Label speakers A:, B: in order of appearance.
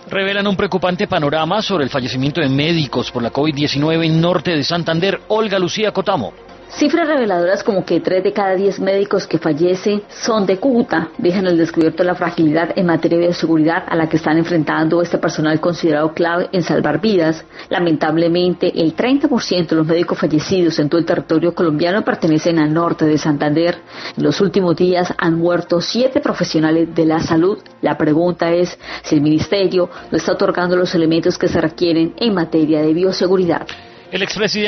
A: Revelan un preocupante panorama sobre el fallecimiento de médicos por la COVID-19 en norte de Santander. Olga Lucía Cotamo.
B: Cifras reveladoras como que 3 de cada 10 médicos que fallecen son de Cúcuta dejan al descubierto la fragilidad en materia de seguridad a la que están enfrentando este personal considerado clave en salvar vidas. Lamentablemente, el 30% de los médicos fallecidos en todo el territorio colombiano pertenecen al norte de Santander. En los últimos días han muerto 7 profesionales de la salud. La pregunta es si el ministerio no está otorgando los elementos que se requieren en materia de bioseguridad.
A: El expresidente